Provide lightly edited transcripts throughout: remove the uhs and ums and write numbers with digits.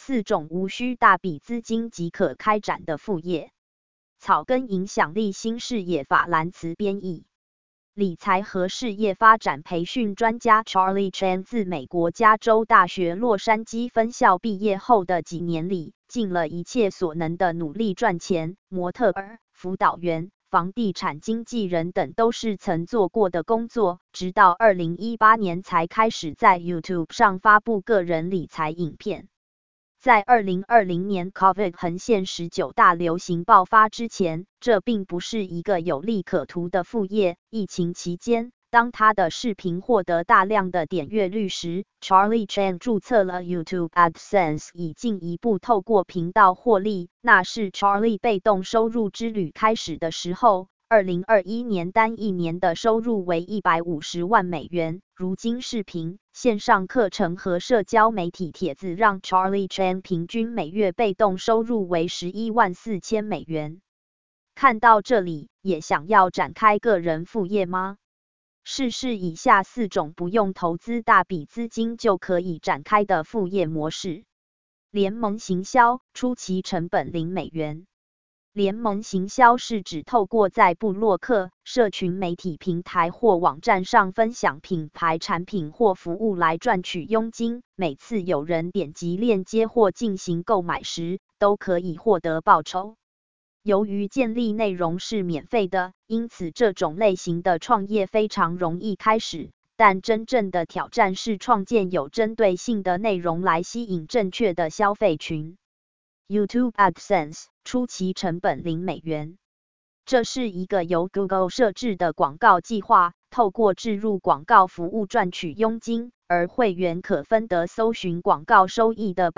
4种无需大笔资金即可开展的副业。草根影响力新视野法兰茨编译。理财和事业发展培训专家 Charlie Chan 自美国加州大学洛杉矶分校毕业后的几年里，尽了一切所能的努力赚钱。模特儿、辅导员、房地产经纪人等都是曾做过的工作，直到2018年才开始在 YouTube 上发布个人理财影片。在2020年 COVID 横线19大流行爆发之前，这并不是一个有利可图的副业。疫情期间，当他的视频获得大量的点阅率时， Charlie Chan 注册了 YouTube AdSense， 以进一步透过频道获利。那是 Charlie 被动收入之旅开始的时候。2021年单一年的收入为150万美元。如今视频、线上课程和社交媒体帖子让 Charlie Chan 平均每月被动收入为11万4千美元。看到这里，也想要展开个人副业吗？试试以下4种不用投资大笔资金就可以展开的副业模式。联盟行销，初期成本0美元。联盟行销是指透过在部落客、社群媒体平台或网站上分享品牌产品或服务来赚取佣金，每次有人点击链接或进行购买时，都可以获得报酬。由于建立内容是免费的，因此这种类型的创业非常容易开始，但真正的挑战是创建有针对性的内容来吸引正确的消费群。YouTube AdSense 初期成本0美元。这是一个由 Google 设置的广告计划，透过置入广告服务赚取佣金，而会员可分得搜寻广告收益的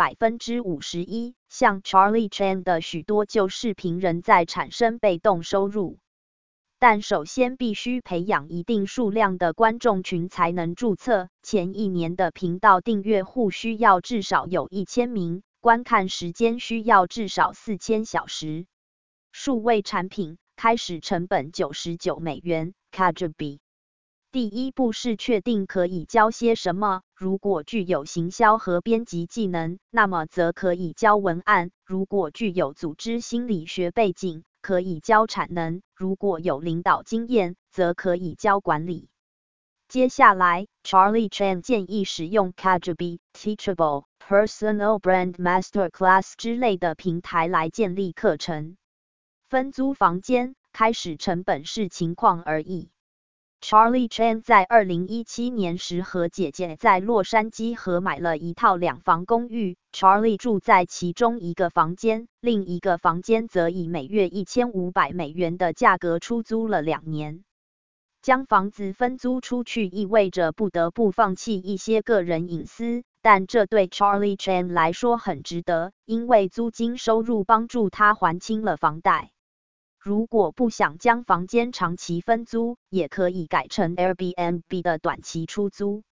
51%。像 Charlie Chan 的许多旧视频仍在产生被动收入。但首先必须培养一定数量的观众群才能注册，前1年的频道订阅户需要至少有1000名。观看时间需要至少4000小时。数位产品，开始成本99美元 Kajabi。第一步是确定可以教些什么，如果具有行销和编辑技能，那么则可以教文案；如果具有组织心理学背景，可以教产能；如果有领导经验，则可以教管理。接下来 ，Charlie Chan 建议使用 Kajabi、Teachable、Personal Brand Masterclass 之类的平台来建立课程。分租房间，开始成本视情况而异。Charlie Chan 在2017年时和姐姐在洛杉矶合买了一套2房公寓 ，Charlie 住在其中一个房间，另一个房间则以每月1500美元的价格出租了2年。将房子分租出去意味着不得不放弃一些个人隐私，但这对 Charlie Chan 来说很值得，因为租金收入帮助他还清了房贷。如果不想将房间长期分租，也可以改成 Airbnb 的短期出租。